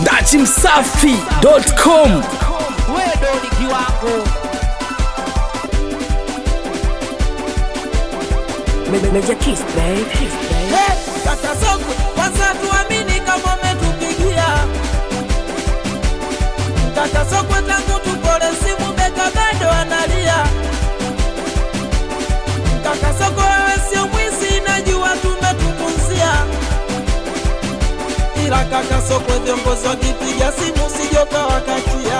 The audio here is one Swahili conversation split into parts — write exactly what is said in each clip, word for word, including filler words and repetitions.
dati msafi dot com. Wewe ndo ni kiwango. Meja kiss babe, kiss babe. Hey, kaka sokwe, kwanza tuamini kama umetupigia. Kaka sokwe tangu tupole simu beka bado analia. Kaka sokwe wewe sio mwizi najua tumetupunzia. Ila kaka sokwe viongozi wakipiga simu sijoka wakatia.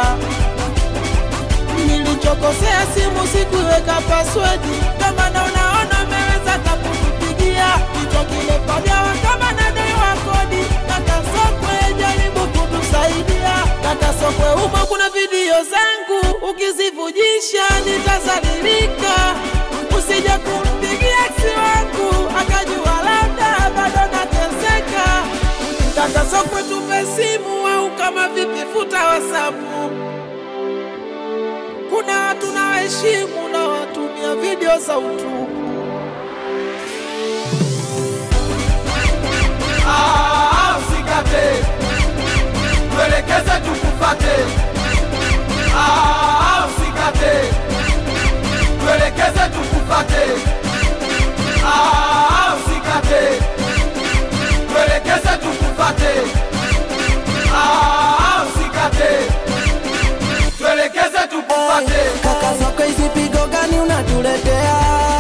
Nilichokosea simu sikuweka password. Kama na unaona umeweza kutupigia. Hicho kile padawa kama nadaiwa kodi. Kaka sokwe jaribu kutusaidia. Kaka sokwe humo kuna video zangu. Ukizivujisha nitazalilika. Usije kumpigia ex wangu akajua labda bado nateseka. Kaka sokwe tupe simu au kama vipi futa WhatsApp. Kuna watu na heshimu na watumia video za utupu. Ah, usikate. Tuelekeze tukufate. Ah, usikate. Tuelekeze tukufate. Ah, usikate. Tuelekeze tukufate. Ah, usikate. Tuelekeze tukufate. Kaka sokwe hizi pigo gani unatuletea?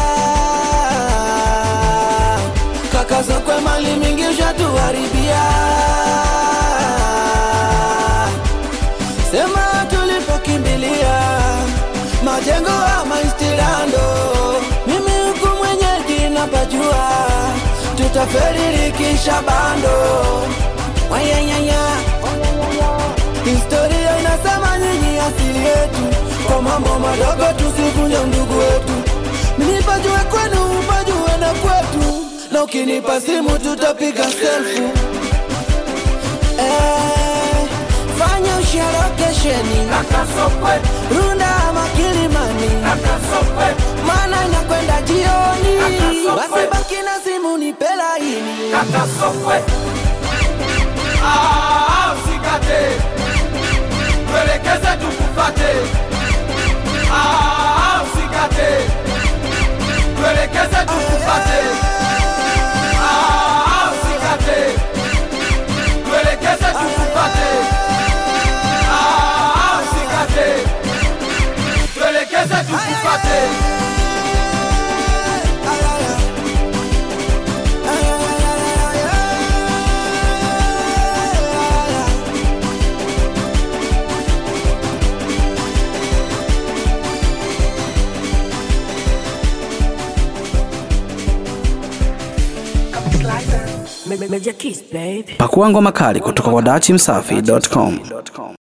Kaka sokwe mali mingi ushatuharibia. Sema tulipokimbilia majengo ama istirando. Mimi huku mwenyeji napajua tutaferirikisha bando. Wayayaya historia inasema nyinyi asili yetu. Kwa mambo madogo tusivunje ndugu wetu. Nipajue kwenu upajue na kwetu. Na ukinipa simu tutapiga selfie. Eh, fanya ushare location. Kaka sokwe. Runda ama Kilimani. Kaka sokwe. Maana inakwenda jioni. Kaka sokwe. Wasibaki na simu nipe laini. Kaka sokwe. Ah, usikate. Tuelekeze tukufate. Ah, usikate. Tuelekeze tukufate. Ah, usikate. Tuelekeze tukufate. Ah, usikate. Tuelekeze tukufate. Meja kiss babe. Pakua ngoma kali kutoka kwa dati msafi dot com.